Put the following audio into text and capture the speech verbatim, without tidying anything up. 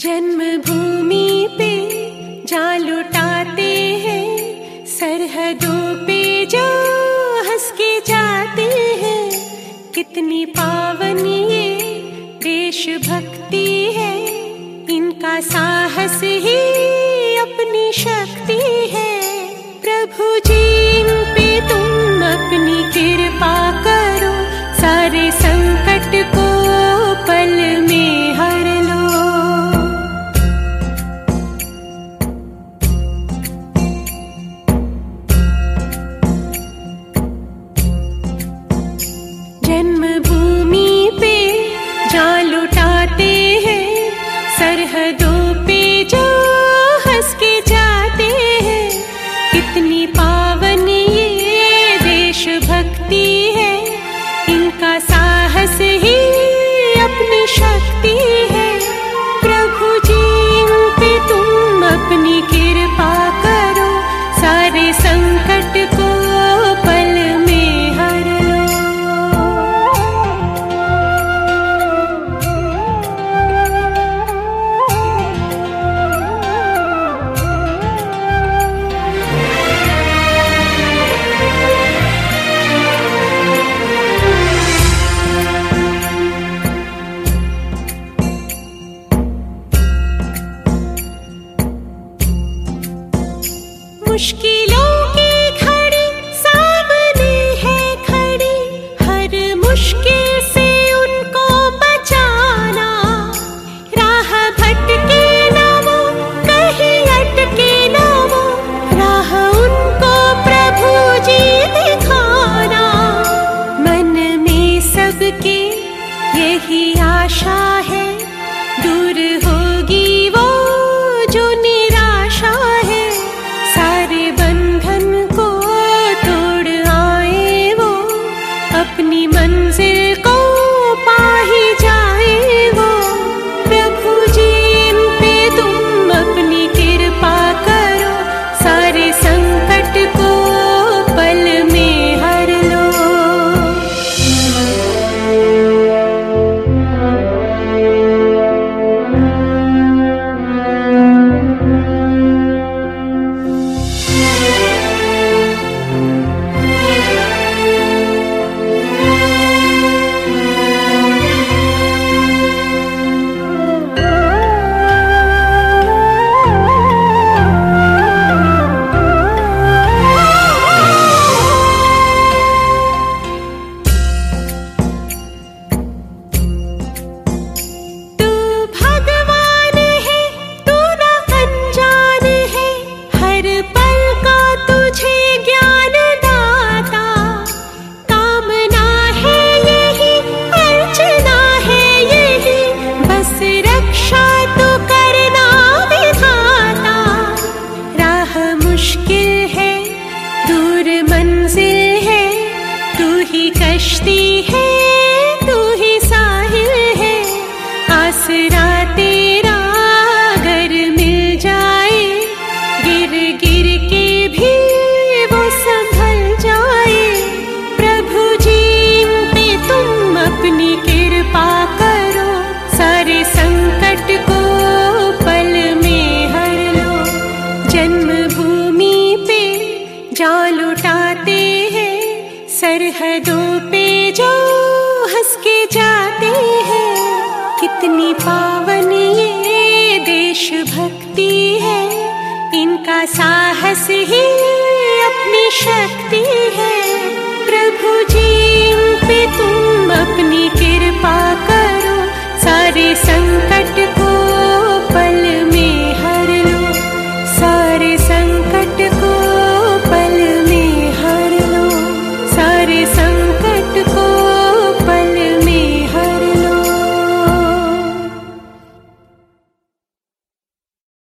जन्मभूमि पे जान लुटाते हैं, सरहदों पे जो हंस के जाते हैं। कितनी पावन ये देशभक्ति है, इनका साहस ही अपनी शक्ति है। प्रभु जी इन पे तुम अपनी कृपा करो, सारे संकट को पल में हर लो। जन्मभूमि पे जान लुटाते हैं, सरहदों पे जो हंस के जाते हैं। कितनी पावन ये देशभक्ति है, इनका साहस ही अपनी शक्ति है। प्रभु जी इन पे तुम अपनी कृपा करो, सारे संकट को पल में हर लो। मुश्किलों की घड़ी सामने है खड़ी, हर मुश्किल से उनको बचाना। राह भटके ना वो, कहीं अटके ना वो, राह उनको प्रभु जी दिखाना। मन में सबके यही आशा है, दूर होगी वो जो निराशा है। सारे बंधन को तोड़ आए वो, अपनी मंजिल को पा ही जाए वो। प्रभु जी इन पे तुम अपनी कृपा करो, सारे संकट को पल में हर लो। कश्ती है तू ही साहिल है, आसरा तेरा अगर मिल जाए, गिर गिर के भी वो संभल जाए। प्रभु जी इन पे तुम अपनी कृपा करो, सारे संकट को पल में हर लो। जन्मभूमि पे जान लुटाते हैं, सरहदों पे जो हंस के जाते हैं। कितनी पावन ये देशभक्ति है, इनका साहस ही अपनी शक्ति है। प्रभु जी इन पे तुम